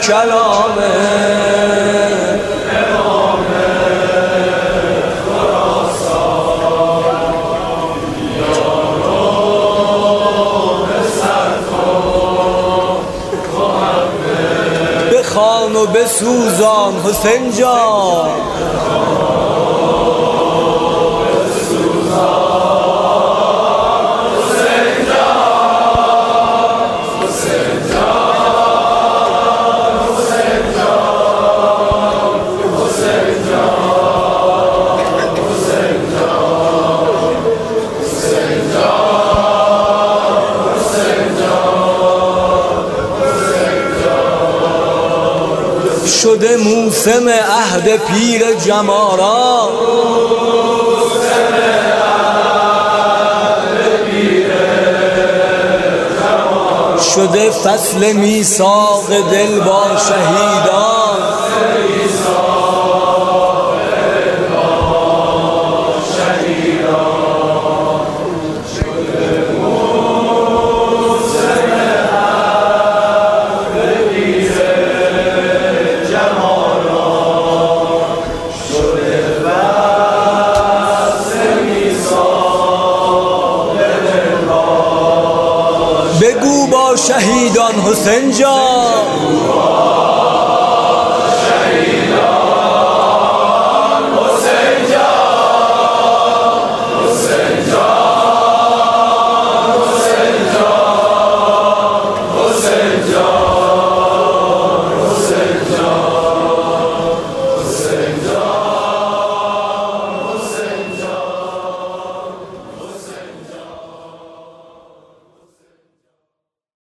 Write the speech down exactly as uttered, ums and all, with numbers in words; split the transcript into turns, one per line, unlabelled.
کلامه بخوان و بسوزان حسین جان شده موسم عهد پیر جمارا شده فصل میثاق دل با شهیدان بگو با شهیدان حسین جان